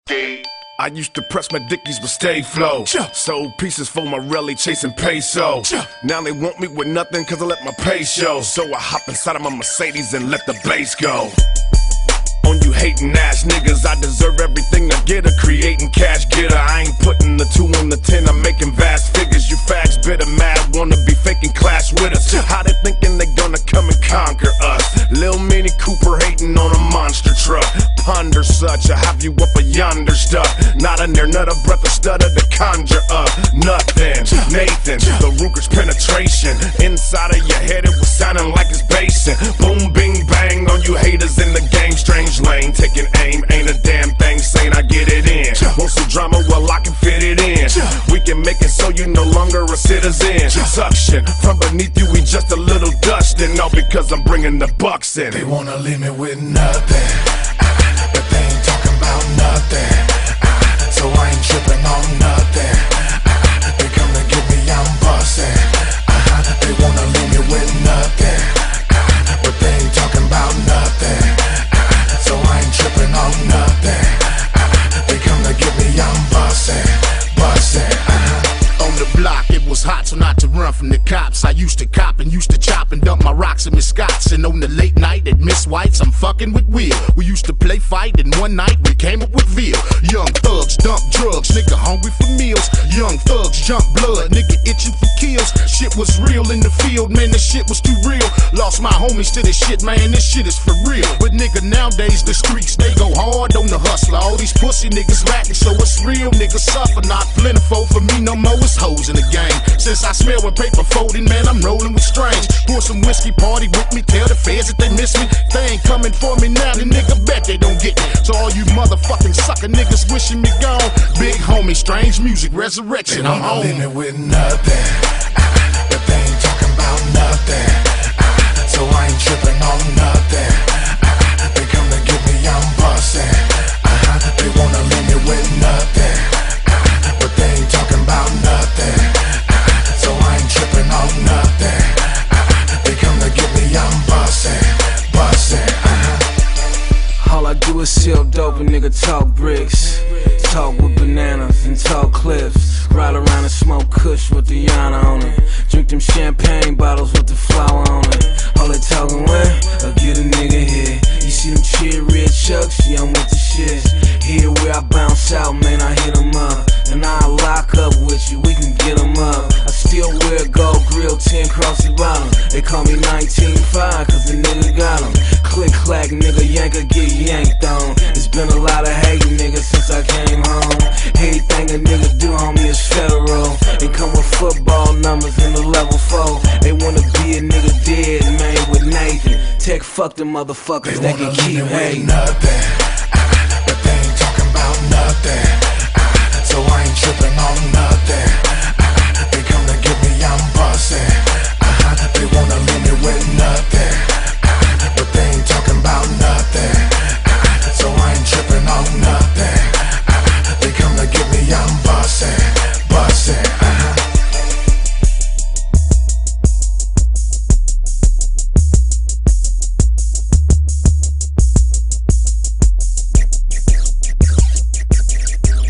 I used to press my dickies but stay flow. Sold pieces for my rally chasing peso. Now they want me with nothing cause I let my pay show. So I hop inside of my Mercedes and let the bass go. On you hating ass niggas, I deserve everything I get. Creating cash getter, I ain't putting the 2 on the 10, I'm making vast figures. You fags bitter, mad, wanna be faking clash with us. How they thinking they gonna come and conquer us? Lil Mini Cooper hating on a monster truck. Ponder such, I have you up a yonder stuff. Not in there, not a breath of stutter to conjure up. Nothing, Nathan, the Ruger's penetration. Inside of your head it was sounding like it's basing. Boom, bing, bang on you haters in the game. Strange lane, taking aim, ain't a damn thing saying I get it in. Want some drama, well I can fit it in. We can make it so you no longer a citizen. Suction, from beneath you we just a little dustin'. All because I'm bringing the bucks in. They wanna leave me with nothing, but they ain't talking about nothing, so I ain't tripping on nothing. They come to get me, I'm bustin'. They wanna leave me with nothing, but they ain't talking about nothing, so I ain't tripping on nothing. They come to get me, I'm bustin'. On the block, it was hot, so not to run from the cops. I used to cop and used to chop and dump my rocks at Miss Scott's. And on the late night at Miss White's, I'm fucking with Will. We used to play fight, and one night we came up with veal. Young thugs dump drugs, nigga hungry for meals. Young thugs jump blood, nigga itching for kills. Shit was real in the field, man, this shit was too real. Lost my homies to this shit, man, this shit is for real. But nigga, nowadays the streets, they go hard on the hustler. All these pussy niggas rapping, so it's real niggas suffer. Not plentiful for me no more, it's hoes in the game. Since I smell when paper folding, man, I'm rolling with strange. Pour some whiskey, party with me, tell the feds that they miss me. They ain't coming for me now, the nigga bet they don't get me. So all you motherfucking sucker niggas wishing me gone. Big homie, strange music, resurrection, I'm home. They wanna leave me with nothing, but they ain't talking about nothing, so I ain't tripping on nothing. They come to get me, I'm bustin'. They wanna leave me with nothing, but they ain't talking about nothing, so I ain't tripping on nothing. They come to get me, I'm bustin'. All I do is sell dope and nigga talk bricks. Talk with bananas and talk clips. Ride around and smoke kush with the yana on it. Drink them champagne bottles with the flour on it. All they talking with, I'll get a nigga here. You see them cheer red chucks, yeah I'm with the shit. Here where I bounce out, man I hit 'em up. And I'll lock up with you, we can get 'em up. I still wear gold grill, 10 crossy bottom. They call me 19.5 cause the nigga got 'em. Click clack nigga yanker get yanked on. It's been a lot of hate nigga since I came home. Anything a nigga do homie is federal. They come with football numbers in the level 4. They wanna be a nigga dead man with Nathan. Tech fuck them motherfuckers that can keep hating. Nothing, but they ain't talking about nothing, so I ain't tripping on nothing. They come to get me, I'm bustin'. They